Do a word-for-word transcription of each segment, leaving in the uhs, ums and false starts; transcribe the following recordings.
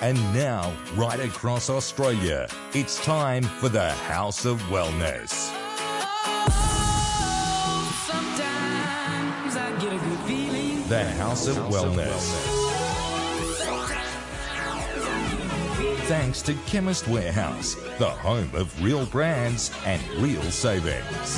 And now, right across Australia, it's time for the House of Wellness. Sometimes I get a good feeling. The House of Wellness. Thanks to Chemist Warehouse, the home of real brands and real savings.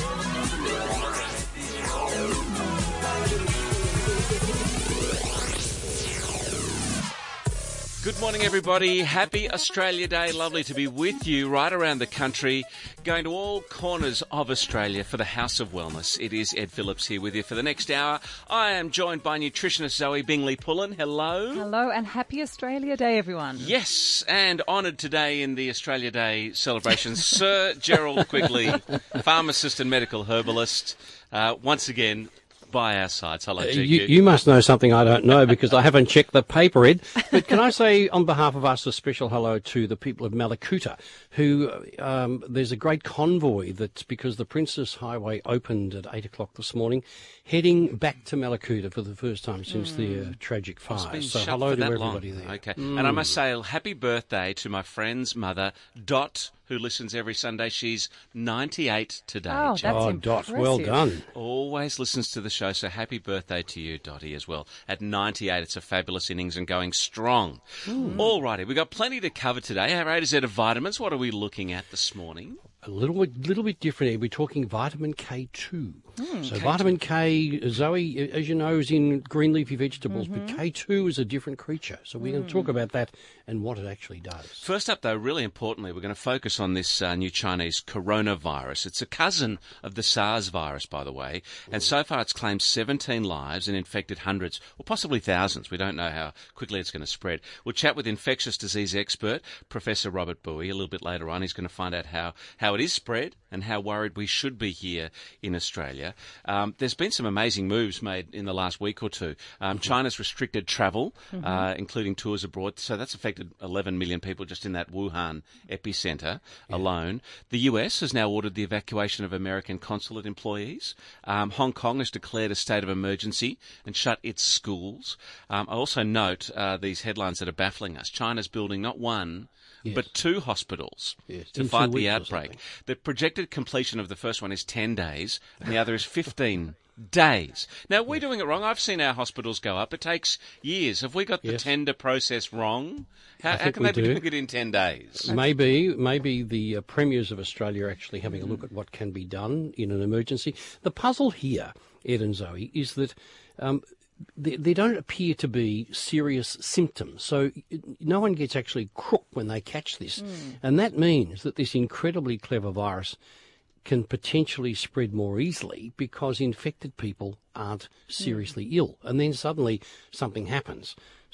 Good morning, everybody. Happy Australia Day. Lovely to be with you right around the country, going to all corners of Australia for the House of Wellness. It is Ed Phillips here with you for the next hour. I am joined by nutritionist Zoe Bingley-Pullen. Hello. Hello, and happy Australia Day, everyone. Yes, and honoured today in the Australia Day celebrations, Sir Gerald Quigley, pharmacist and medical herbalist, uh, once again by our sides. Hello, G Q. Uh, you, you must know something I don't know because I haven't checked the paper, Ed. But can I say on behalf of us a special hello to the people of Mallacoota, who um, there's a great convoy that's because the Princess Highway opened at eight o'clock this morning, heading back to Mallacoota for the first time since mm. the uh, tragic fire. It's been so shut hello for to that everybody long. there. Okay, Mm. and I must say happy birthday to my friend's mother, Dot, who listens every Sunday. She's ninety-eight today. Oh, Jen. that's Oh, impressive. Dot, well done. Always listens to the show, so happy birthday to you, Dottie, as well. At ninety-eight, it's a fabulous innings and going strong. Mm. All righty, we've got plenty to cover today. Our A to Z of vitamins, what are we looking at this morning? A little bit, little bit different here. We're talking vitamin K two. Mm, so K two. vitamin K, Zoe, as you know, is in green leafy vegetables, Mm-hmm. but K two is a different creature. So we're mm. going to talk about that and what it actually does. First up, though, really importantly, we're going to focus on this uh, new Chinese coronavirus. It's a cousin of the SARS virus, by the way, and so far it's claimed seventeen lives and infected hundreds, or possibly thousands. We don't know how quickly it's going to spread. We'll chat with infectious disease expert, Professor Robert Bowie, a little bit later on. He's going to find out how, how it is spread and how worried we should be here in Australia. Um, there's been some amazing moves made in the last week or two. Um, mm-hmm. China's restricted travel, mm-hmm. uh, including tours abroad, so that's affected eleven million people just in that Wuhan epicenter yeah. alone. The U S has now ordered the evacuation of American consulate employees. Um, Hong Kong has declared a state of emergency and shut its schools. Um, I also note uh, these headlines that are baffling us. China's building not one, Yes. but two hospitals yes. to In fight two the weeks outbreak. The projected completion of the first one is ten days, and the other is fifteen days. Now, we're doing it wrong. I've seen our hospitals go up. It takes years. Have we got the Yes. tender process wrong? How, how think can we they be do. doing it in ten days? Maybe, maybe the uh, premiers of Australia are actually having a look at what can be done in an emergency. The puzzle here, Ed and Zoe, is that um, there, there don't appear to be serious symptoms. So no one gets actually crook when they catch this. Mm. And that means that this incredibly clever virus can potentially spread more easily because infected people aren't seriously mm. ill. And then suddenly something happens.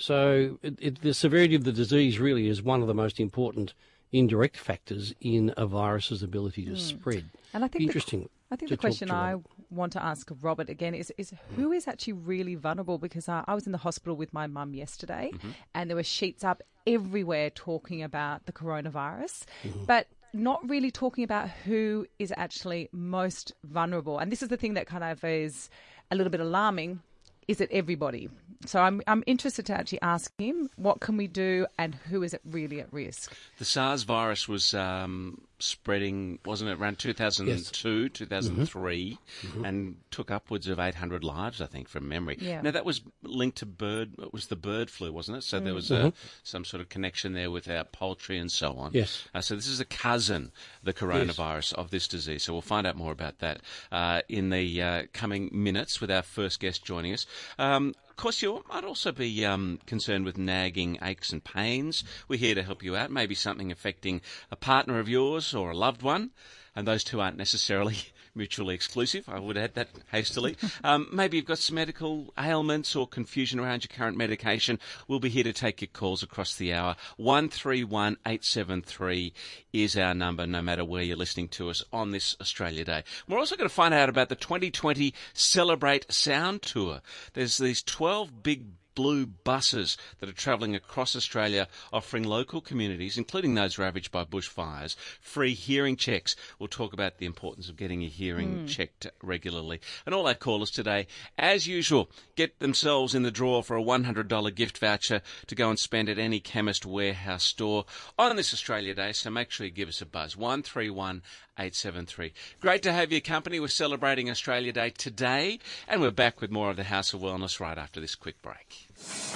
So it, it, the severity of the disease really is one of the most important indirect factors in a virus's ability to mm. spread. And I think Interesting. The, I think to the question to I want to ask Robert again is, is who is actually really vulnerable? Because uh, I was in the hospital with my mum yesterday mm-hmm. and there were sheets up everywhere talking about the coronavirus, mm-hmm. but not really talking about who is actually most vulnerable. And this is the thing that kind of is a little bit alarming. Is it everybody? So I'm I'm interested to actually ask him, what can we do and who is it really at risk? The SARS virus was um, spreading, wasn't it, around two thousand two, yes. two thousand three, mm-hmm. and took upwards of eight hundred lives, I think, from memory. Yeah. Now, that was linked to bird, it was the bird flu, wasn't it? So mm. there was mm-hmm. uh, some sort of connection there with our poultry and so on. Yes. Uh, so this is a cousin, the coronavirus, yes. of this disease. So we'll find out more about that uh, in the uh, coming minutes with our first guest joining us. Um, Of course, you might also be um, concerned with nagging aches and pains. We're here to help you out. Maybe something affecting a partner of yours or a loved one, and those two aren't necessarily mutually exclusive. I would add that hastily. Um, maybe you've got some medical ailments or confusion around your current medication. We'll be here to take your calls across the hour. one three one eight seven three is our number, no matter where you're listening to us on this Australia Day. We're also going to find out about the twenty twenty Celebrate Sound Tour. There's these twelve big blue buses that are travelling across Australia, offering local communities, including those ravaged by bushfires, free hearing checks. We'll talk about the importance of getting your hearing mm. checked regularly. And all our callers today, as usual, get themselves in the draw for a one hundred dollars gift voucher to go and spend at any Chemist Warehouse store on this Australia Day, so make sure you give us a buzz. one three one eight seven three. Great to have your company. We're celebrating Australia Day today, and we're back with more of the House of Wellness right after this quick break.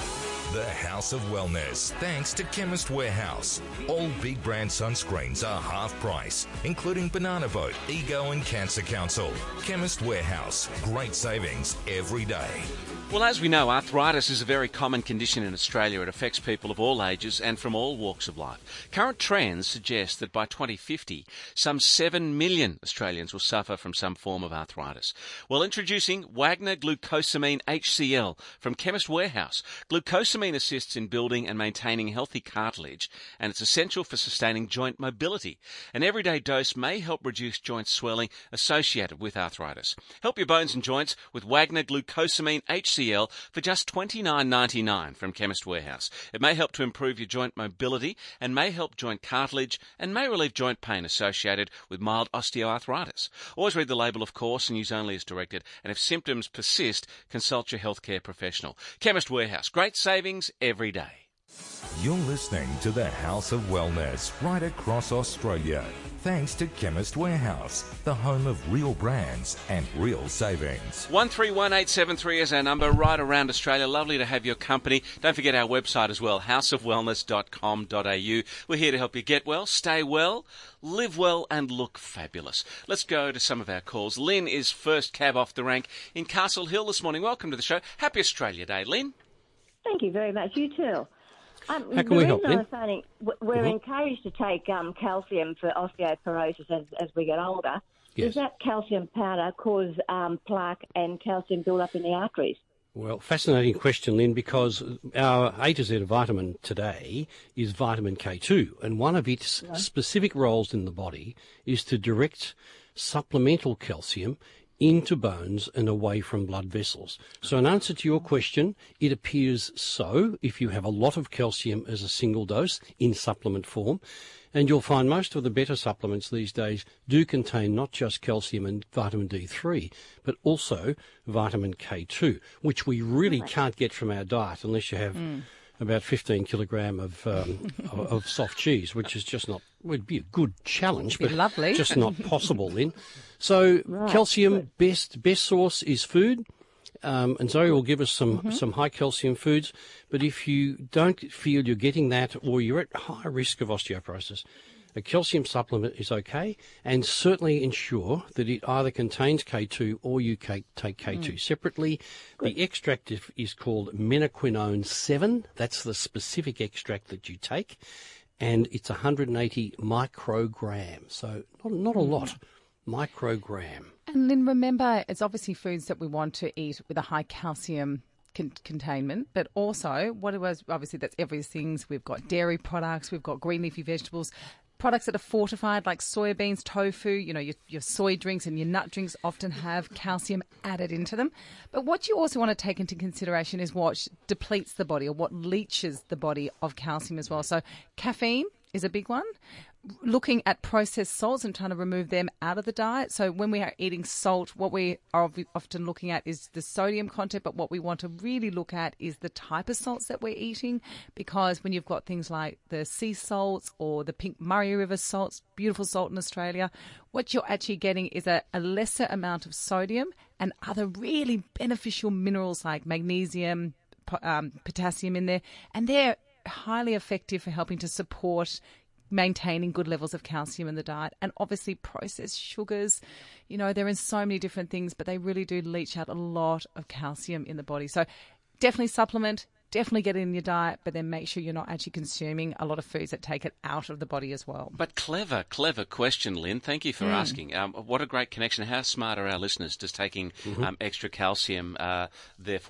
The House of Wellness, thanks to Chemist Warehouse. All big brand sunscreens are half price, including Banana Boat, Ego and Cancer Council. Chemist Warehouse, great savings every day. Well, as we know, arthritis is a very common condition in Australia. It affects people of all ages and from all walks of life. Current trends suggest that by twenty fifty, some seven million Australians will suffer from some form of arthritis. Well, introducing Wagner Glucosamine H C L from Chemist Warehouse. Glucosamine assists in building and maintaining healthy cartilage, and it's essential for sustaining joint mobility. An everyday dose may help reduce joint swelling associated with arthritis. Help your bones and joints with Wagner Glucosamine H C L for just twenty-nine ninety-nine from Chemist Warehouse. It may help to improve your joint mobility and may help joint cartilage and may relieve joint pain associated with mild osteoarthritis. Always read the label, of course, and use only as directed. And if symptoms persist, consult your healthcare professional. Chemist Warehouse. Great savings every day. You're listening to the House of Wellness right across Australia, thanks to Chemist Warehouse, the home of real brands and real savings. one three one eight seven three is our number right around Australia. Lovely to have your company. Don't forget our website as well, house of wellness dot com dot a u. We're here to help you get well, stay well, live well and look fabulous. Let's go to some of our calls. Lynn is first cab off the rank in Castle Hill this morning. Welcome to the show. Happy Australia Day, Lynn. Thank you very much. You too. Um, How can we help, The Lynn? reason I was saying, we're mm-hmm. encouraged to take um, calcium for osteoporosis as, as we get older. Yes. Does that calcium powder cause um, plaque and calcium build-up in the arteries? Well, fascinating question, Lynn, because our A to Z vitamin today is vitamin K two, and one of its yeah. specific roles in the body is to direct supplemental calcium into bones and away from blood vessels. So in answer to your question, it appears so if you have a lot of calcium as a single dose in supplement form. And you'll find most of the better supplements these days do contain not just calcium and vitamin D three, but also vitamin K two, which we really can't get from our diet unless you have mm. about fifteen kilogram of, um, of of soft cheese, which is just not, would be a good challenge, but lovely. just not possible, Lynn. So right. calcium, good. best best source is food. Um, and Zoe will give us some, mm-hmm. some high calcium foods. But if you don't feel you're getting that or you're at high risk of osteoporosis, a calcium supplement is okay, and certainly ensure that it either contains K two or you take K two mm. separately. Good. The extract is called menaquinone seven. That's the specific extract that you take, and it's one hundred eighty micrograms, so not, not a lot. Microgram. And Lynn, remember, it's obviously foods that we want to eat with a high calcium con- containment, but also what it was, obviously that's everything. We've got dairy products, we've got green leafy vegetables, products that are fortified like soybeans, tofu, you know, your, your soy drinks and your nut drinks often have calcium added into them. But what you also want to take into consideration is what depletes the body or what leaches the body of calcium as well. So caffeine is a big one. Looking at processed salts and trying to remove them out of the diet. So when we are eating salt, what we are often looking at is the sodium content, but what we want to really look at is the type of salts that we're eating, because when you've got things like the sea salts or the pink Murray River salts, beautiful salt in Australia, what you're actually getting is a, a lesser amount of sodium and other really beneficial minerals like magnesium, um, potassium in there, and they're highly effective for helping to support maintaining good levels of calcium in the diet. And obviously processed sugars, you know, they're in so many different things, but they really do leach out a lot of calcium in the body. So definitely supplement, definitely get it in your diet, but then make sure you're not actually consuming a lot of foods that take it out of the body as well. But clever, clever question, Lynn. Thank you for mm. asking. Um, what a great connection. How smart are our listeners? Does taking mm-hmm. um, extra calcium uh, therefore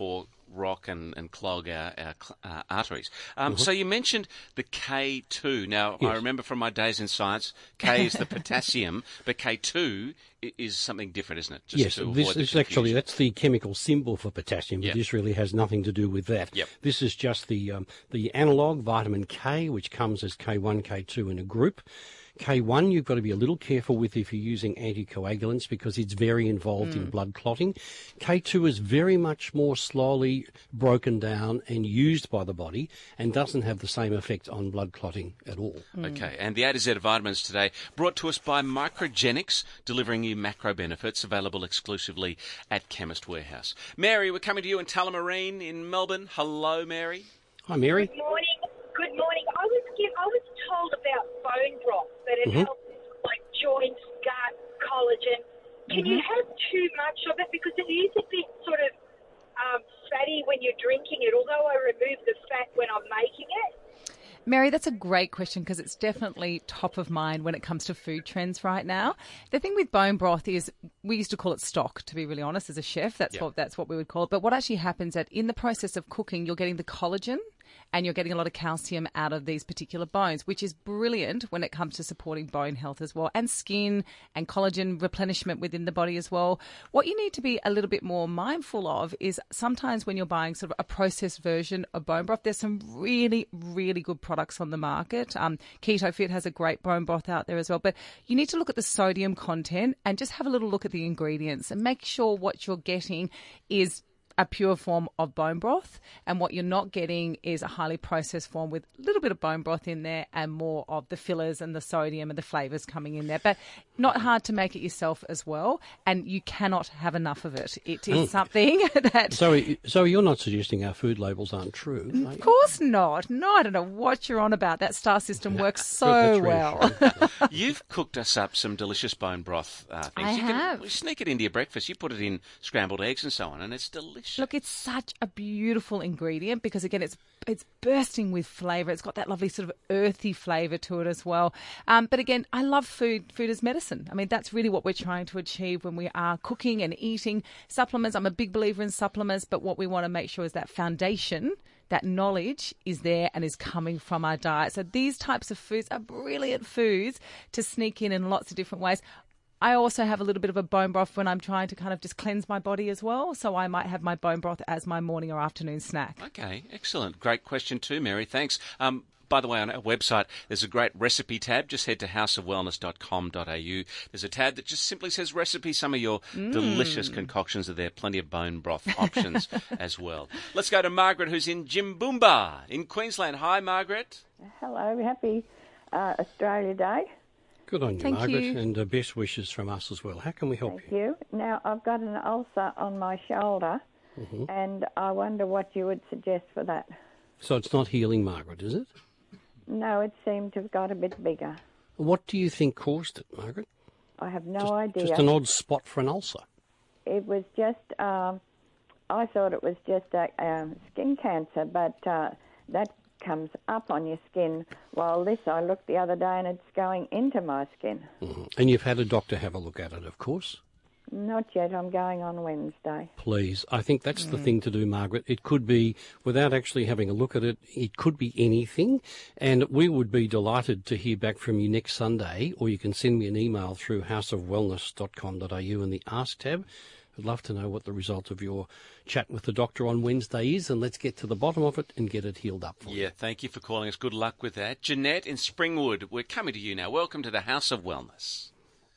rock and, and clog our, our uh, arteries. Um, mm-hmm. So you mentioned the K two. Now, yes. I remember from my days in science, K is the potassium, but K two is something different, isn't it? Just yes, this is actually, that's the chemical symbol for potassium, but yep. this really has nothing to do with that. Yep. This is just the um, the analogue, vitamin K, which comes as K one, K two in a group. K one you've got to be a little careful with if you're using anticoagulants because it's very involved mm. in blood clotting. K two is very much more slowly broken down and used by the body and doesn't have the same effect on blood clotting at all. Mm. Okay, and the A to Z of vitamins today brought to us by Microgenics, delivering you macro benefits, available exclusively at Chemist Warehouse. Mary, we're coming to you in Tullamarine in Melbourne. Hello, Mary. Hi, Mary. Good morning. Good morning. I was give, I was told about bone broth, that it mm-hmm. helps like joints, gut, collagen. Can mm-hmm. you have too much of it? Because it is a bit sort of um, fatty when you're drinking it, although I remove the fat when I'm making it. Mary, that's a great question because it's definitely top of mind when it comes to food trends right now. The thing with bone broth is we used to call it stock, to be really honest, as a chef. That's, yep. what, that's what we would call it. But what actually happens is that in the process of cooking, you're getting the collagen and you're getting a lot of calcium out of these particular bones, which is brilliant when it comes to supporting bone health as well, and skin and collagen replenishment within the body as well. What you need to be a little bit more mindful of is sometimes when you're buying sort of a processed version of bone broth, there's some really, really good products on the market. Um, Keto Fit has a great bone broth out there as well, but you need to look at the sodium content and just have a little look at the ingredients and make sure what you're getting is a pure form of bone broth, and what you're not getting is a highly processed form with a little bit of bone broth in there and more of the fillers and the sodium and the flavours coming in there. But not hard to make it yourself as well, and you cannot have enough of it. It is mm. something that... So, so you're not suggesting our food labels aren't true, are Of course not. No, I don't know what you're on about. That star system works so well. You've cooked us up some delicious bone broth uh, things. I you have. Can sneak it into your breakfast. You put it in scrambled eggs and so on, and it's delicious. Look, it's such a beautiful ingredient because, again, it's it's bursting with flavour. It's got that lovely sort of earthy flavour to it as well. Um, but, again, I love food. Food as medicine. I mean, that's really what we're trying to achieve when we are cooking and eating supplements. I'm a big believer in supplements, but what we want to make sure is that foundation, that knowledge is there and is coming from our diet. So these types of foods are brilliant foods to sneak in in lots of different ways. I also have a little bit of a bone broth when I'm trying to kind of just cleanse my body as well. So I might have my bone broth as my morning or afternoon snack. Okay, excellent. Great question too, Mary. Thanks. Um, by the way, on our website, there's a great recipe tab. Just head to house of wellness dot com dot a u. There's a tab that just simply says recipe. Some of your mm. delicious concoctions are there. Plenty of bone broth options as well. Let's go to Margaret, who's in Jimboomba in Queensland. Hi, Margaret. Hello. Happy uh, Australia Day. Good on you, Thank Margaret, you. and uh, best wishes from us as well. How can we help Thank you? you. Now, I've got an ulcer on my shoulder, mm-hmm. and I wonder what you would suggest for that. So it's not healing, Margaret, is it? No, it seemed to have got a bit bigger. What do you think caused it, Margaret? I have no just, idea. Just an odd spot for an ulcer. It was just, um, I thought it was just a um, skin cancer, but uh, that comes up on your skin, while this, I looked the other day and it's going into my skin. Mm-hmm. And you've had a doctor have a look at it, of course? Not yet. I'm going on Wednesday. Please. I think that's mm. the thing to do, Margaret. It could be, without actually having a look at it, it could be anything. And we would be delighted to hear back from you next Sunday, or you can send me an email through house of wellness dot com dot a u in the Ask tab. I'd love to know what the result of your chat with the doctor on Wednesday is, and let's get to the bottom of it and get it healed up for yeah, you. Yeah, thank you for calling us. Good luck with that. Jeanette in Springwood, we're coming to you now. Welcome to the House of Wellness.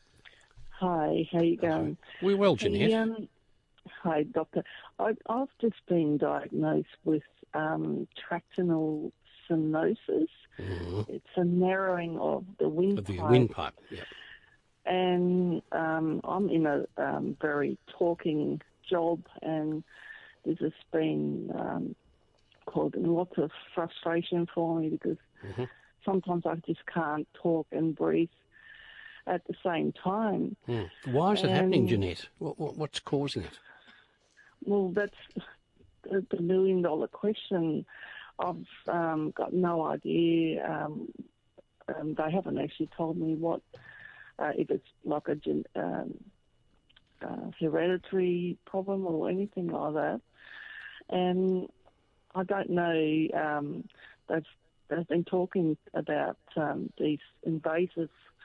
Hi, how you going? We're well, Jeanette. Hey, um, hi, Doctor. I, I've just been diagnosed with um, tractional stenosis. Mm-hmm. It's a narrowing of the windpipe. The windpipe, yeah. And um, I'm in a um, very talking job, and this has been um, causing lots of frustration for me because mm-hmm. sometimes I just can't talk and breathe at the same time. Mm. Why is it and, happening, Jeanette? What, what, what's causing it? Well, that's the, the million-dollar question. I've um, got no idea. Um, um, they haven't actually told me what... Uh, if it's like a um, uh, hereditary problem or anything like that. And I don't know, um, they've, they've been talking about um, these invasive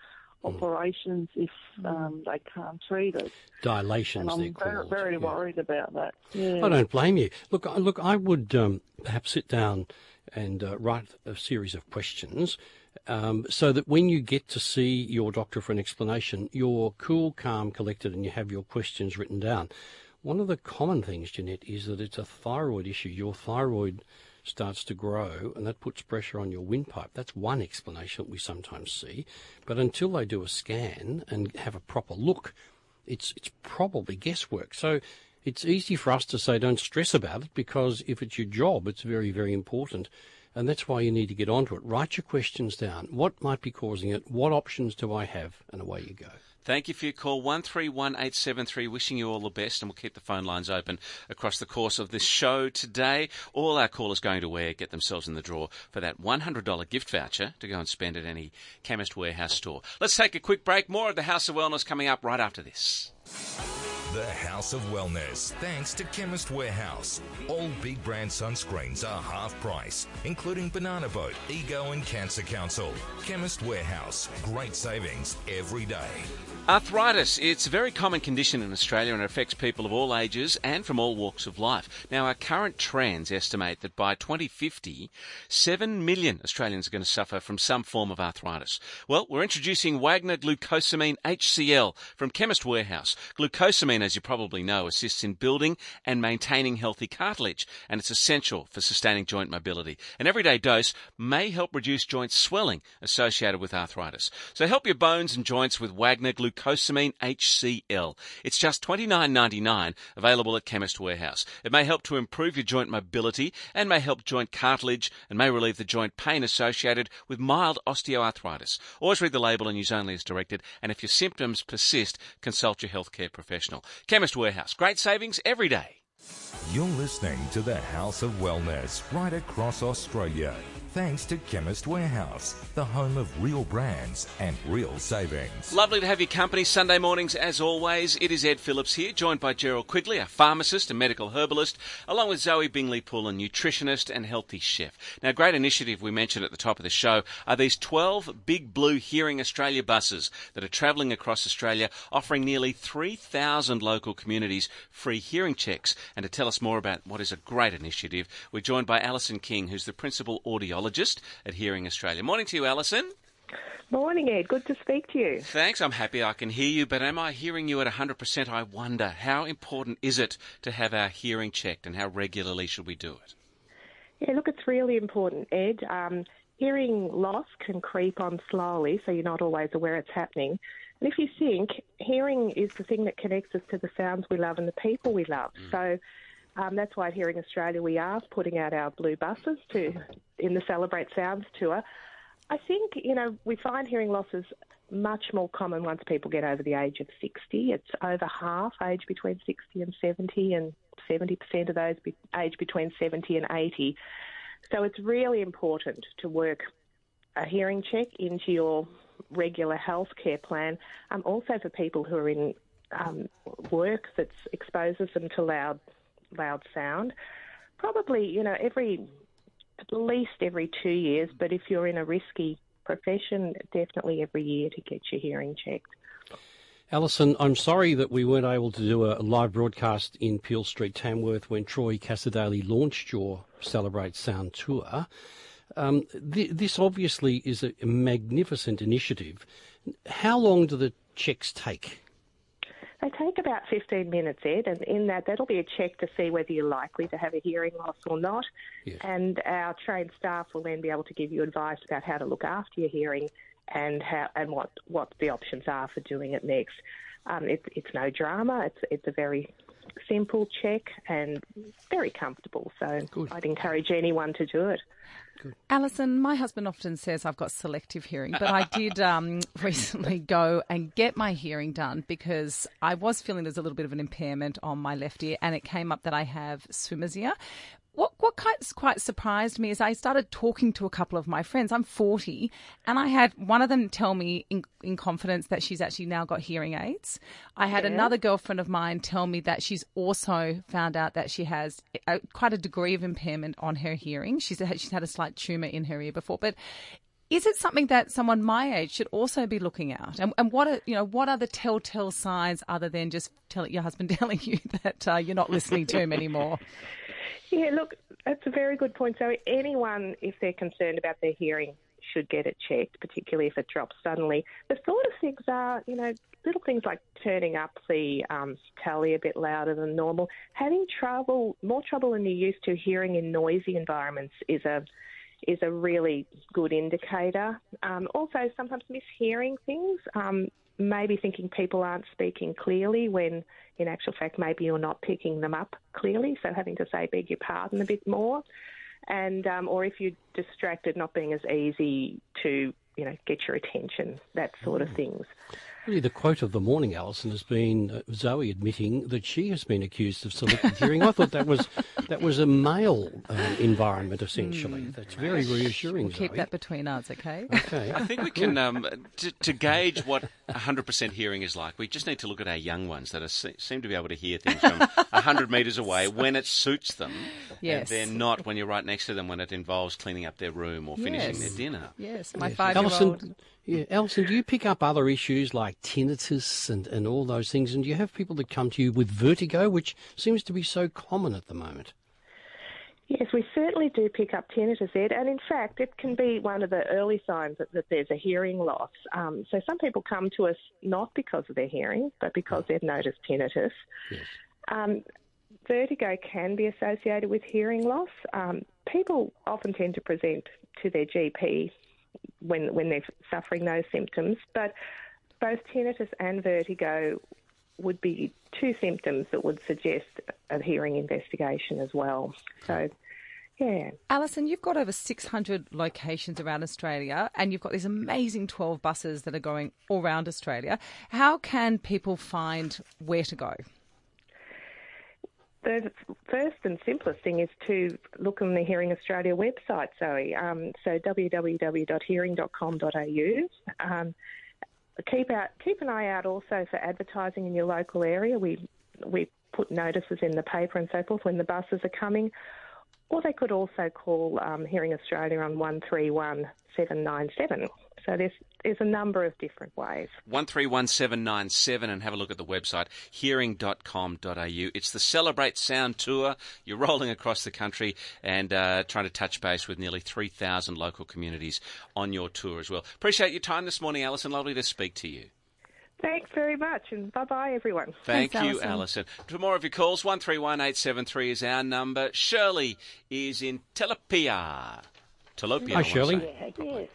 operations if um, they can't treat it. Dilations, and they're I'm called. very, very yeah. worried about that. Yeah. I don't blame you. Look, I- look, I would um, perhaps sit down and uh, write a series of questions um, so that when you get to see your doctor for an explanation, you're cool, calm, collected, and you have your questions written down. One of the common things, Jeanette, is that it's a thyroid issue. Your thyroid starts to grow, and that puts pressure on your windpipe. That's one explanation that we sometimes see. But until they do a scan and have a proper look, it's it's probably guesswork. So it's easy for us to say don't stress about it, because if it's your job, it's very, very important. And that's why you need to get onto it. Write your questions down. What might be causing it? What options do I have? And away you go. Thank you for your call, one three one eight seven three. Wishing you all the best, and we'll keep the phone lines open across the course of this show today. All our callers going to Ware get themselves in the draw for that one hundred dollars gift voucher to go and spend at any Chemist Warehouse store. Let's take a quick break. More of the House of Wellness coming up right after this. The House of Wellness, thanks to Chemist Warehouse. All big brand sunscreens are half price, including Banana Boat, Ego and Cancer Council. Chemist Warehouse, great savings every day. Arthritis, it's a very common condition in Australia and it affects people of all ages and from all walks of life. Now, our current trends estimate that by twenty fifty, seven million Australians are going to suffer from some form of arthritis. Well, we're introducing Wagner Glucosamine H C L from Chemist Warehouse. Glucosamine, as you probably know, assists in building and maintaining healthy cartilage, and it's essential for sustaining joint mobility. An everyday dose may help reduce joint swelling associated with arthritis. So help your bones and joints with Wagner Glucosamine H C L. It's just twenty-nine ninety-nine, available at Chemist Warehouse. It may help to improve your joint mobility and may help joint cartilage and may relieve the joint pain associated with mild osteoarthritis. Always read the label and use only as directed, and if your symptoms persist, consult your healthcare professional. Chemist Warehouse, great savings every day. You're listening to the House of Wellness right across Australia. Thanks to Chemist Warehouse, the home of real brands and real savings. Lovely to have your company Sunday mornings as always. It is Ed Phillips here, joined by Gerald Quigley, a pharmacist and medical herbalist, along with Zoe Bingley-Poole, a nutritionist and healthy chef. Now, a great initiative we mentioned at the top of the show are these twelve Big Blue Hearing Australia buses that are travelling across Australia, offering nearly three thousand local communities free hearing checks. And to tell us more about what is a great initiative, we're joined by Alison King, who's the principal audiologist at Hearing Australia. Morning to you, Alison. Morning, Ed. Good to speak to you. Thanks. I'm happy I can hear you, but am I hearing you at one hundred percent? I wonder, how important is it to have our hearing checked, and how regularly should we do it? Yeah, look, it's really important, Ed. Um, hearing loss can creep on slowly, so you're not always aware it's happening. And if you think, hearing is the thing that connects us to the sounds we love and the people we love. Mm. So Um, that's why at Hearing Australia we are putting out our blue buses to in the Celebrate Sounds tour. I think, you know, we find hearing loss is much more common once people get over the age of sixty. It's over half age between sixty and seventy, and seventy percent of those be age between seventy and eighty. So it's really important to work a hearing check into your regular health care plan, um, also for people who are in um, work that exposes them to loud loud sound. Probably, you know, every at least every two years, but if you're in a risky profession, definitely every year to get your hearing checked. Alison, I'm sorry that we weren't able to do a live broadcast in Peel Street, Tamworth, when Troy Cassadaly launched your Celebrate Sound tour. Um, th- this obviously is a magnificent initiative. How long do the checks take? They take about fifteen minutes, Ed, and in that, that'll be a check to see whether you're likely to have a hearing loss or not. Yes. And our trained staff will then be able to give you advice about how to look after your hearing and how and what, what the options are for doing it next. Um, it, it's no drama. It's it's a very simple check and very comfortable. So Good. I'd encourage anyone to do it. Good. Alison, my husband often says I've got selective hearing, but I did um, recently go and get my hearing done because I was feeling there's a little bit of an impairment on my left ear, and it came up that I have swimmer's ear. What what what quite, quite surprised me is I started talking to a couple of my friends. I'm forty, and I had one of them tell me in, in confidence that she's actually now got hearing aids. I had Yeah. another girlfriend of mine tell me that she's also found out that she has a, quite a degree of impairment on her hearing. She's had, she's had a slight tumour in her ear before, but is it something that someone my age should also be looking at? And, and what are you know what are the telltale signs other than just tell, your husband telling you that uh, you're not listening to him anymore? Yeah, look, that's a very good point. So anyone, if they're concerned about their hearing, should get it checked, particularly if it drops suddenly. The sort of things are, you know, little things like turning up the um, tally a bit louder than normal, having trouble, more trouble than you're used to hearing in noisy environments is a is a really good indicator. Um, also, sometimes mishearing things, um, maybe thinking people aren't speaking clearly when, in actual fact, maybe you're not picking them up clearly, so having to say beg your pardon a bit more. And um, or if you're distracted, not being as easy to, you know, get your attention, that sort of things. Really, the quote of the morning, Alison, has been uh, Zoe admitting that she has been accused of selective hearing. I thought that was that was a male um, environment, essentially. Mm. That's very reassuring, We'll keep Zoe. that between us, okay? Okay. I think we can, um, to, to gauge what one hundred percent hearing is like, we just need to look at our young ones that are, seem to be able to hear things from one hundred metres away when it suits them. Yes. And they're not when you're right next to them when it involves cleaning up their room or finishing Yes. their dinner. Yes, my Yes. five-year-old. Alison, yeah, Alison, do you pick up other issues like tinnitus and, and all those things? And do you have people that come to you with vertigo, which seems to be so common at the moment? Yes, we certainly do pick up tinnitus, Ed, and in fact, it can be one of the early signs that, that there's a hearing loss. Um, so some people come to us not because of their hearing, but because they've noticed tinnitus. Yes. Um, vertigo can be associated with hearing loss. Um, people often tend to present to their G P when when they're suffering those symptoms, but both tinnitus and vertigo would be two symptoms that would suggest a hearing investigation as well. So, yeah. Alison, you've got over six hundred locations around Australia and you've got these amazing twelve buses that are going all around Australia. How can people find where to go? The first and simplest thing is to look on the Hearing Australia website, Zoe. Um, so w w w dot hearing dot com dot a u. Um, keep out, keep an eye out also for advertising in your local area. We we put notices in the paper and so forth when the buses are coming. Or they could also call um, Hearing Australia on one three one seven nine seven. So there's, there's a number of different ways. one three one seven nine seven and have a look at the website, hearing dot com dot a u. It's the Celebrate Sound Tour. You're rolling across the country and uh, trying to touch base with nearly three thousand local communities on your tour as well. Appreciate your time this morning, Alison. Lovely to speak to you. Thanks very much, and bye-bye, everyone. Thank Thanks, you, Alison. For more of your calls, one three one eight seven three is our number. Shirley is in Telopia. Telopia. Hi, Shirley. Yeah, yes.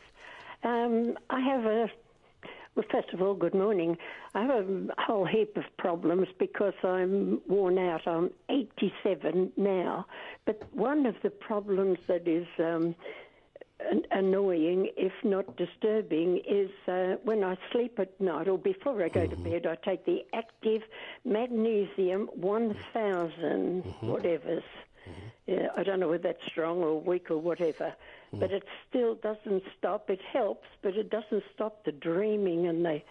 Um, I have a, well, first of all, good morning. I have a whole heap of problems because I'm worn out. I'm eighty-seven now. But one of the problems that is um, an- annoying, if not disturbing, is uh, when I sleep at night or before I go to bed, I take the active magnesium one thousand whatevers. Yeah, I don't know whether that's strong or weak or whatever, but it still doesn't stop. It helps, but it doesn't stop the dreaming and the.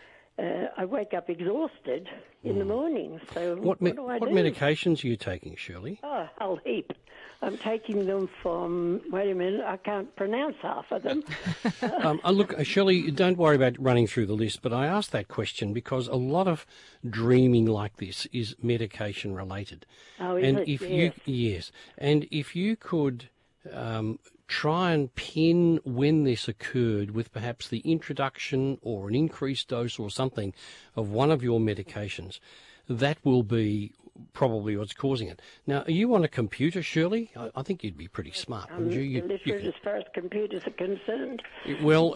Uh, I wake up exhausted in the morning. So What, what, me- do I what do? medications are you taking, Shirley? Oh, a whole heap. I'm taking them from. Wait a minute, I can't pronounce half of them. Um, uh, look, uh, Shirley, don't worry about running through the list, but I asked that question because a lot of dreaming like this is medication related. Oh, is and it? if Yes. you yes, and if you could um, try and pin when this occurred with perhaps the introduction or an increased dose or something of one of your medications, that will be probably what's causing it. Now, are you on a computer, Shirley? I, I think you'd be pretty smart, I'm wouldn't you? you, illiterate you could- as far as computers are concerned. well,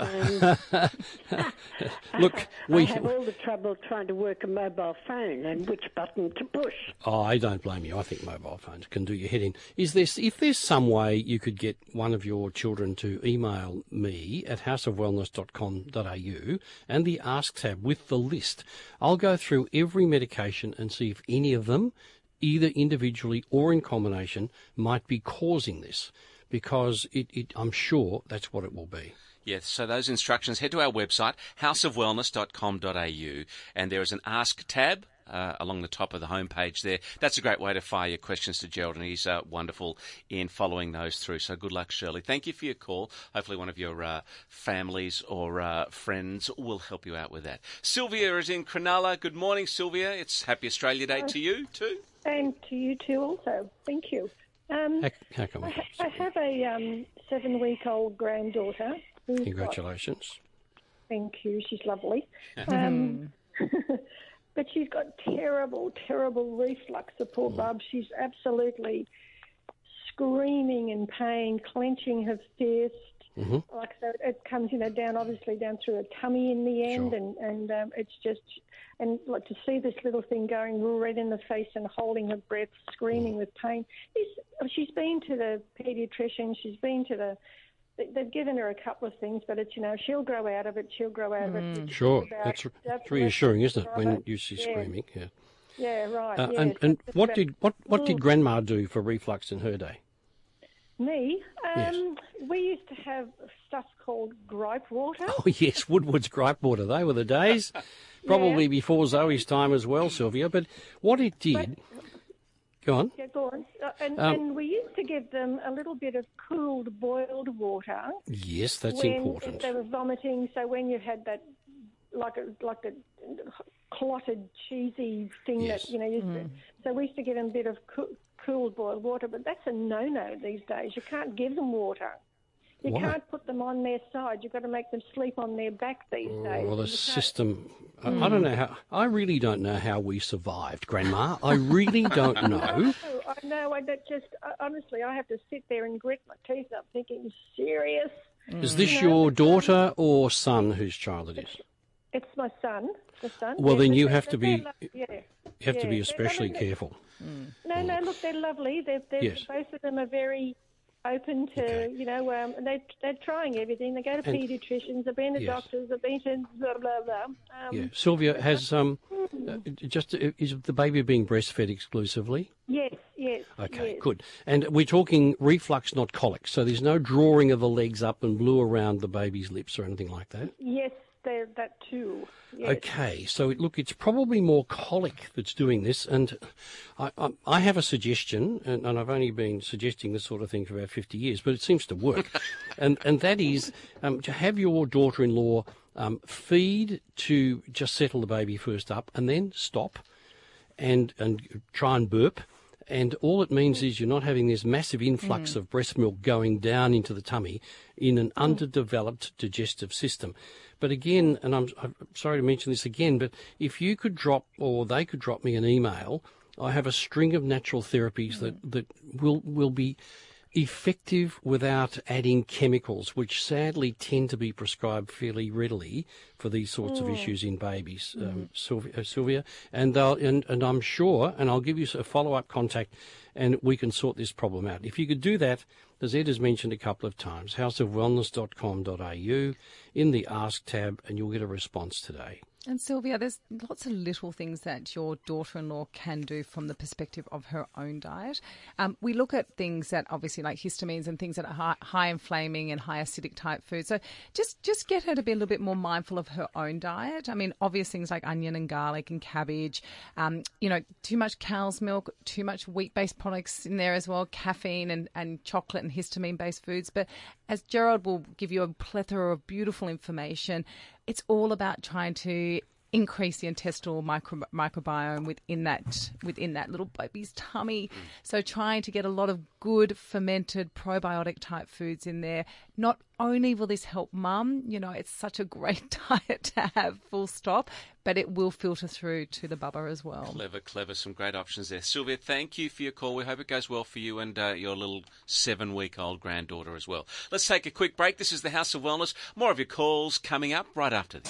look, we. I have all the trouble trying to work a mobile phone and which button to push. Oh, I don't blame you. I think mobile phones can do your head in. Is there, if there's some way you could get one of your children to email me at house of wellness dot com dot a u and the Ask tab with the list, I'll go through every medication and see if any of them either individually or in combination, might be causing this, because it, it, I'm sure that's what it will be. Yes, so those instructions, head to our website, house of wellness dot com dot a u, and there is an Ask tab uh, along the top of the homepage there. That's a great way to fire your questions to Gerald, and he's uh, wonderful in following those through. So good luck, Shirley. Thank you for your call. Hopefully one of your uh, families or uh, friends will help you out with that. Sylvia is in Cronulla. Good morning, Sylvia. It's Happy Australia Day to you too. And to you too also. Thank you. Um, how, how can we I, ha- I have a um, seven-week-old granddaughter. Congratulations. Got, thank you. She's lovely. um, but she's got terrible, terrible reflux, the poor bub. She's absolutely screaming in pain, clenching her fist. Mm-hmm. Like so, it comes, you know, down obviously down through her tummy in the end, sure. and and um, it's just, and like to see this little thing going red in the face and holding her breath, screaming mm. with pain. It's, she's been to the paediatrician. She's been to the. They've given her a couple of things, but it's, you know, she'll grow out of it. She'll grow out of it. It's sure, that's, that's reassuring, isn't it? When you see yeah. screaming, yeah. Yeah, right. Uh, yes. And and what did what what did Grandma do for reflux in her day? Me? Um, yes. We used to have stuff called gripe water. Oh, yes, Woodward's gripe water. They were the days. Probably yeah. before Zoe's time as well, Sylvia. But what it did... But, go on. Yeah, go on. Uh, and, um, and we used to give them a little bit of cooled boiled water. Yes, that's when, important. If they were vomiting, so when you had that, like a, like a clotted, cheesy thing yes. that, you know, used mm. to, so we used to give them a bit of co- cooled boiled water, but that's a no-no these days. You can't give them water. You Why? Can't put them on their side. You've got to make them sleep on their back these oh, days. Well, the you system... I, mm. I don't know how... I really don't know how we survived, Grandma. I really don't know. No, I know. I that just... Uh, honestly, I have to sit there and grit my teeth up thinking, serious? Mm. Is this you know, your daughter or son whose child it is? It's my son. The son. Well, yeah, then you they, have to be... Lo- yeah. You have yeah. to be especially they're, careful. Mm. No, no, look, they're lovely. They're, they're, yes. Both of them are very... open to, okay. you know, um, they, they're trying everything. They go to and, paediatricians, they've been to yes. doctors, they've been to blah, blah, blah. Um, yeah. Sylvia, has, um, uh, just, uh, is the baby being breastfed exclusively? Yes, yes. Okay, yes. good. And we're talking reflux, not colic, so there's no drawing of the legs up and blue around the baby's lips or anything like that? Yes, that too. Yes. Okay, so look, it's probably more colic that's doing this, and I, I, I have a suggestion, and, and I've only been suggesting this sort of thing for about fifty years, but it seems to work, and and that is um, to have your daughter-in-law um, feed to just settle the baby first up, and then stop, and and try and burp. And all it means is you're not having this massive influx mm. of breast milk going down into the tummy in an mm. underdeveloped digestive system. But again, and I'm, I'm sorry to mention this again, but if you could drop, or they could drop me an email, I have a string of natural therapies mm. that, that will will be effective without adding chemicals, which sadly tend to be prescribed fairly readily for these sorts mm. of issues in babies, mm. um, Sylvia, uh, Sylvia. And, they'll, and and I'm sure, and I'll give you a follow-up contact, and we can sort this problem out. If you could do that, as Ed has mentioned a couple of times, house of wellness dot com dot a u in the Ask tab, and you'll get a response today. And Sylvia, there's lots of little things that your daughter-in-law can do from the perspective of her own diet. Um, we look at things that obviously like histamines and things that are high, high inflaming and high acidic type foods. So just, just get her to be a little bit more mindful of her own diet. I mean, obvious things like onion and garlic and cabbage, um, you know, too much cow's milk, too much wheat-based products in there as well, caffeine and, and chocolate and histamine-based foods. But as Gerald will give you a plethora of beautiful information, it's all about trying to increase the intestinal micro, microbiome within that within that little baby's tummy. Mm. So trying to get a lot of good fermented probiotic type foods in there. Not only will this help mum, you know, it's such a great diet to have, full stop, but it will filter through to the bubba as well. Clever, clever. Some great options there. Sylvia, thank you for your call. We hope it goes well for you and uh, your little seven-week-old granddaughter as well. Let's take a quick break. This is the House of Wellness. More of your calls coming up right after this.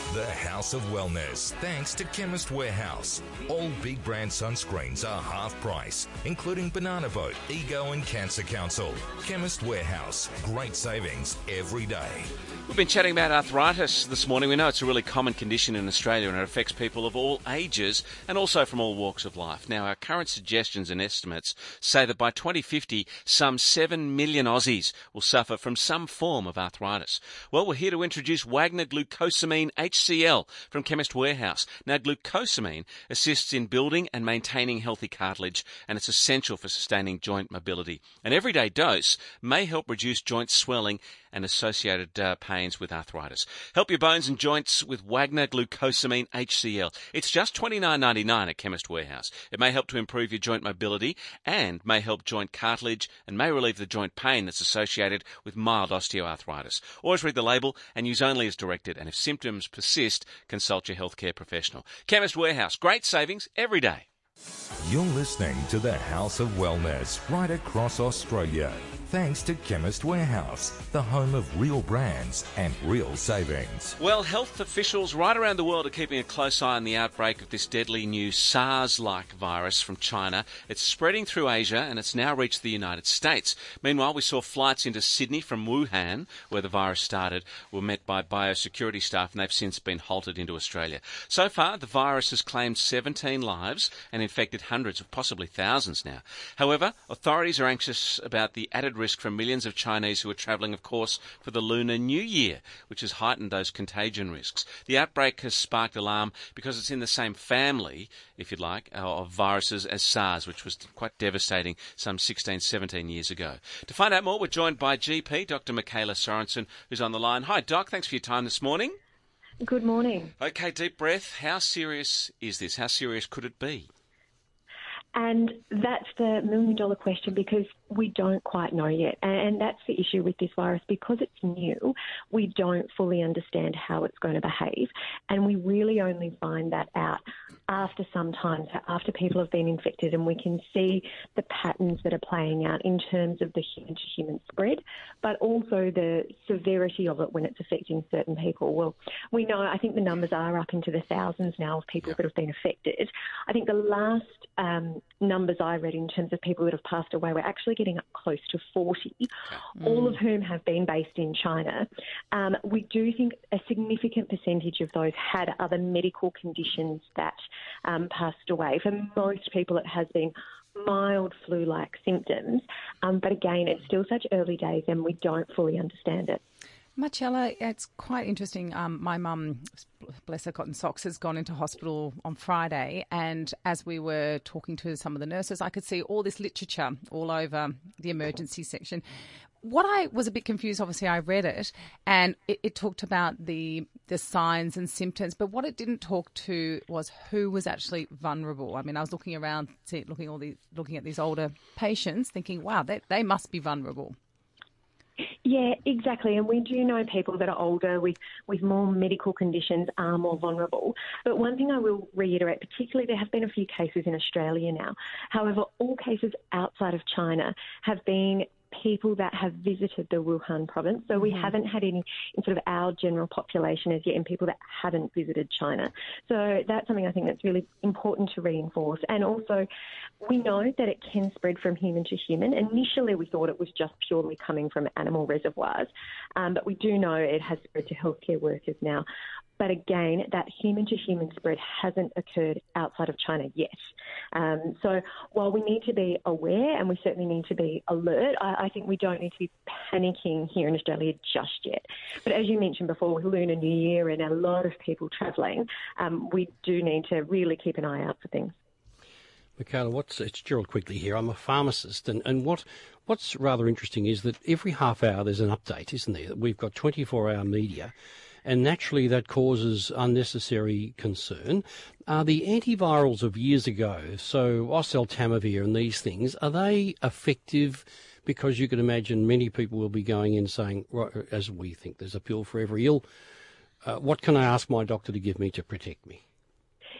The House of Wellness, thanks to Chemist Warehouse. All big brand sunscreens are half price, including Banana Boat, Ego and Cancer Council. Chemist Warehouse, great savings every day. We've been chatting about arthritis this morning. We know it's a really common condition in Australia and it affects people of all ages and also from all walks of life. Now, our current suggestions and estimates say that by twenty fifty, some seven million Aussies will suffer from some form of arthritis. Well, we're here to introduce Wagner Glucosamine H C L from Chemist Warehouse. Now, glucosamine assists in building and maintaining healthy cartilage, and it's essential for sustaining joint mobility. An everyday dose may help reduce joint swelling and associated uh, pains with arthritis. Help your bones and joints with Wagner Glucosamine H C L. It's just twenty-nine ninety-nine at Chemist Warehouse. It may help to improve your joint mobility and may help joint cartilage and may relieve the joint pain that's associated with mild osteoarthritis. Always read the label and use only as directed, and if symptoms persist, consult your healthcare professional. Chemist Warehouse, great savings every day. You're listening to the House of Wellness right across Australia. Thanks to Chemist Warehouse, the home of real brands and real savings. Well, health officials right around the world are keeping a close eye on the outbreak of this deadly new SARS-like virus from China. It's spreading through Asia and it's now reached the United States. Meanwhile, we saw flights into Sydney from Wuhan, where the virus started, were met by biosecurity staff and they've since been halted into Australia. So far, the virus has claimed seventeen lives and infected hundreds of possibly thousands now. However, authorities are anxious about the added risk for millions of Chinese who are travelling, of course, for the Lunar New Year, which has heightened those contagion risks. The outbreak has sparked alarm because it's in the same family, if you'd like, of viruses as SARS, which was quite devastating some sixteen, seventeen years ago. To find out more, we're joined by G P, Doctor Michaela Sorensen, who's on the line. Hi, Doc. Thanks for your time this morning. Good morning. Okay, deep breath. How serious is this? How serious could it be? And that's the million dollar question, because we don't quite know yet. And that's the issue with this virus. Because it's new, we don't fully understand how it's going to behave. And we really only find that out after some time, so after people have been infected, and we can see the patterns that are playing out in terms of the human-to-human spread, but also the severity of it when it's affecting certain people. Well, we know, I think the numbers are up into the thousands now of people that have been affected. I think the last um, numbers I read in terms of people that have passed away were actually getting up close to forty, mm. all of whom have been based in China. Um, we do think a significant percentage of those had other medical conditions that um, passed away. For most people, it has been mild flu-like symptoms. Um, but again, it's still such early days and we don't fully understand it. Marcella, it's quite interesting. Um, my mum, bless her cotton socks, has gone into hospital on Friday, and as we were talking to some of the nurses, I could see all this literature all over the emergency section. What I was a bit confused, obviously I read it, and it, it talked about the the signs and symptoms, but what it didn't talk to was who was actually vulnerable. I mean, I was looking around, see, looking all these, looking at these older patients, thinking, wow, they, they must be vulnerable. Yeah, exactly. And we do know people that are older with, with more medical conditions are more vulnerable. But one thing I will reiterate, particularly there have been a few cases in Australia now. However, all cases outside of China have been people that have visited the Wuhan province. So we mm-hmm. haven't had any in sort of our general population as yet, and people that haven't visited China. So that's something I think that's really important to reinforce. And also, we know that it can spread from human to human. Initially, we thought it was just purely coming from animal reservoirs, um, but we do know it has spread to healthcare workers now. But again, that human-to-human spread hasn't occurred outside of China yet. Um, so while we need to be aware and we certainly need to be alert, I, I think we don't need to be panicking here in Australia just yet. But as you mentioned before, with Lunar New Year and a lot of people travelling, um, we do need to really keep an eye out for things. Michaela, what's, it's Gerald Quigley here. I'm a pharmacist, and, and what what's rather interesting is that every half hour there's an update, isn't there? We've got twenty-four hour media, and naturally that causes unnecessary concern. Are the antivirals of years ago, so oseltamivir and these things, are they effective? Because you can imagine many people will be going in saying, right, as we think there's a pill for every ill, uh, what can I ask my doctor to give me to protect me?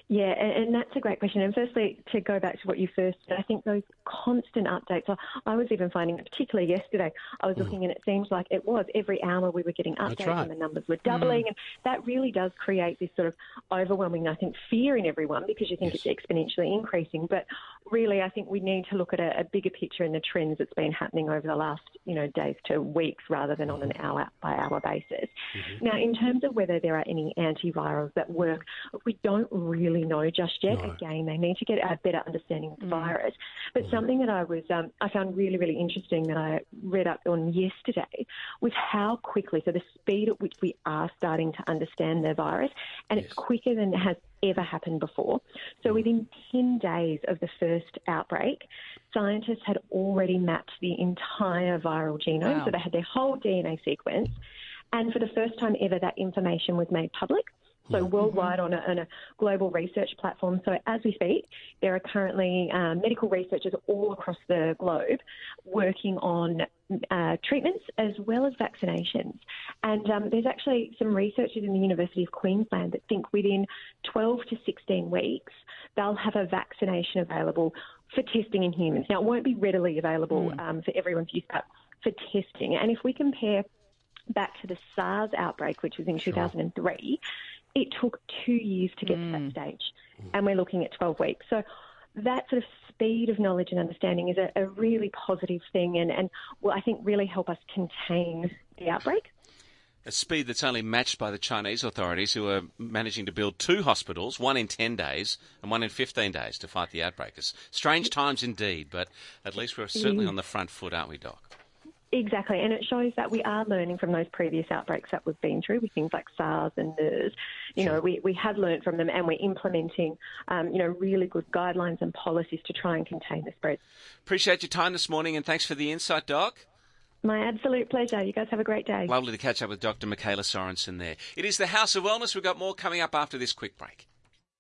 Yeah, and, and that's a great question. And firstly, to go back to what you first said, I think those constant updates, I, I was even finding, particularly yesterday, I was mm. looking and it seems like it was every hour we were getting updates right. and the numbers were doubling. Mm. And that really does create this sort of overwhelming, I think, fear in everyone because you think yes. it's exponentially increasing. But really, I think we need to look at a, a bigger picture in the trends that's been happening over the last, you know, days to weeks rather than on an hour-by-hour basis. Mm-hmm. Now, in terms of whether there are any antivirals that work, we don't really know just yet. No. Again, they need to get a better understanding of the mm. virus. But mm. something that I was um, I found really, really interesting that I read up on yesterday was how quickly, so the speed at which we are starting to understand the virus, and yes. it's quicker than it has ever happened before. So within ten days of the first outbreak, scientists had already mapped the entire viral genome. Wow. So they had their whole D N A sequence. And for the first time ever, that information was made public. So worldwide on a, on a global research platform. So as we speak, there are currently um, medical researchers all across the globe working on uh, treatments as well as vaccinations. And um, there's actually some researchers in the University of Queensland that think within twelve to sixteen weeks, they'll have a vaccination available for testing in humans. Now, it won't be readily available mm. um, for everyone to use, but for testing. And if we compare back to the SARS outbreak, which was in sure. two thousand three, it took two years to get mm. to that stage, and we're looking at twelve weeks. So that sort of speed of knowledge and understanding is a, a really positive thing and, and will, I think, really help us contain the outbreak. A speed that's only matched by the Chinese authorities, who are managing to build two hospitals, one in ten days and one in fifteen days, to fight the outbreak. It's strange times indeed, but at least we're certainly on the front foot, aren't we, Doc? Exactly, and it shows that we are learning from those previous outbreaks that we've been through with things like SARS and MERS. You sure. know, we, we have learned from them, and we're implementing, um, you know, really good guidelines and policies to try and contain the spread. Appreciate your time this morning, and thanks for the insight, Doc. My absolute pleasure. You guys have a great day. Lovely to catch up with Doctor Michaela Sorensen there. It is the House of Wellness. We've got more coming up after this quick break.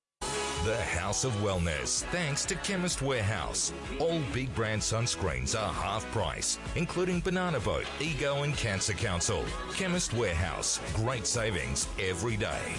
The House of Wellness, thanks to Chemist Warehouse. All big brand sunscreens are half price, including Banana Boat, Ego and Cancer Council. Chemist Warehouse, great savings every day.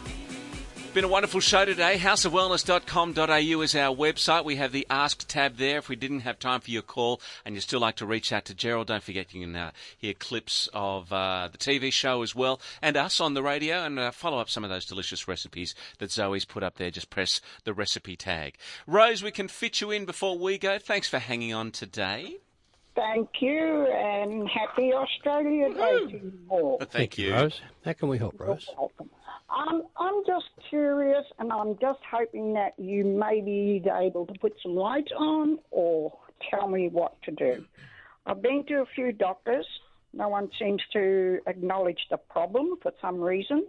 Been a wonderful show today. house of wellness dot com dot a u is our website. We have the Ask tab there. If we didn't have time for your call and you still like to reach out to Gerald, don't forget you can uh, hear clips of uh, the T V show as well and us on the radio, and uh, follow up some of those delicious recipes that Zoe's put up there. Just press the recipe tag. Rose, we can fit you in before we go. Thanks for hanging on today. Thank you, and happy Australia Day to you all. Thank, Thank you, Rose. How can we help, Rose? You're welcome. Um, I'm just curious, and I'm just hoping that you may be able to put some light on or tell me what to do. I've been to a few doctors. No one seems to acknowledge the problem for some reason.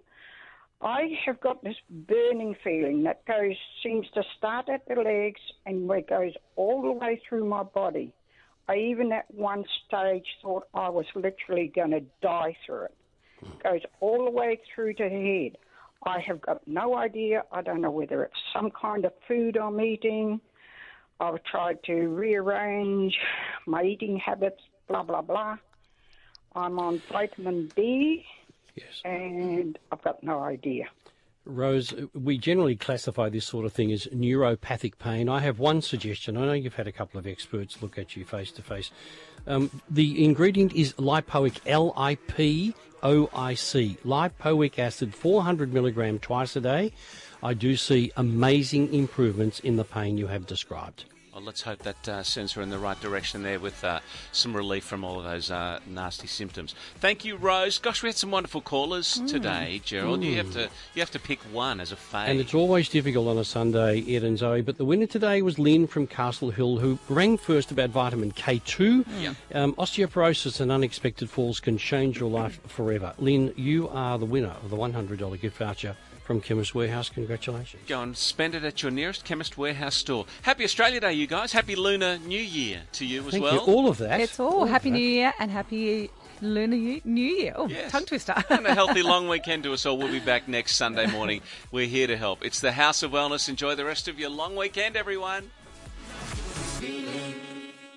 I have got this burning feeling that goes seems to start at the legs and it goes all the way through my body. I even at one stage thought I was literally going to die through it. It goes all the way through to the head. I have got no idea. I don't know whether it's some kind of food I'm eating. I've tried to rearrange my eating habits, blah, blah, blah. I'm on vitamin D, yes. and I've got no idea. Rose, we generally classify this sort of thing as neuropathic pain. I have one suggestion. I know you've had a couple of experts look at you face to face. Um, the ingredient is lipoic, L I P O I C, lipoic acid, four hundred milligram twice a day. I do see amazing improvements in the pain you have described. Well, let's hope that uh, sends her in the right direction there with uh, some relief from all of those uh, nasty symptoms. Thank you, Rose. Gosh, we had some wonderful callers mm. today, Gerald. Mm. You have to you have to pick one as a fave. And it's always difficult on a Sunday, Ed and Zoe, but the winner today was Lynn from Castle Hill, who rang first about vitamin K two. Yeah. Um, osteoporosis and unexpected falls can change your life forever. Lynn, you are the winner of the one hundred dollars gift voucher from Chemist Warehouse. Congratulations. Go and spend it at your nearest Chemist Warehouse store. Happy Australia Day, you guys. Happy Lunar New Year to you as Thank well. You. All of that. It's all. all Happy New Year and happy Lunar New Year. Oh, yes. Tongue twister. And a healthy long weekend to us all. We'll be back next Sunday morning. We're here to help. It's the House of Wellness. Enjoy the rest of your long weekend, everyone.